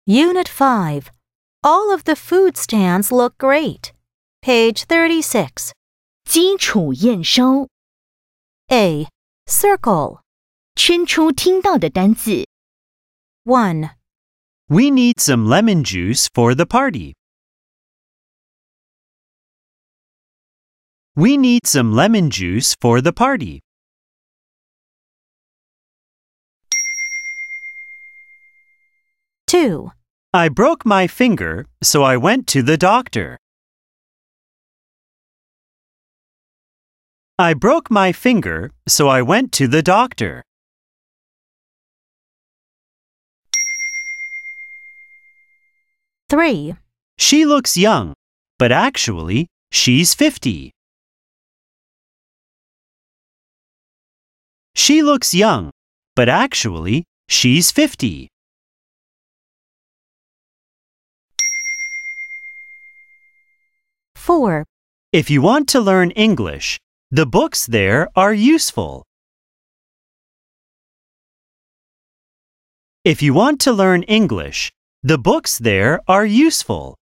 Unit 5. All of the food stands look great. Page 36. 基础验收 A. Circle. 圈出听到的单字 1, We need some lemon juice for the party. We need some lemon juice for the party. 2, I broke my finger, so I went to the doctor. I broke my finger, so I went to the doctor. 3, She looks young, but actually, she's 50. She looks young, but actually, she's 50. 4, If you want to learn English, the books there are useful. If you want to learn English, the books there are useful.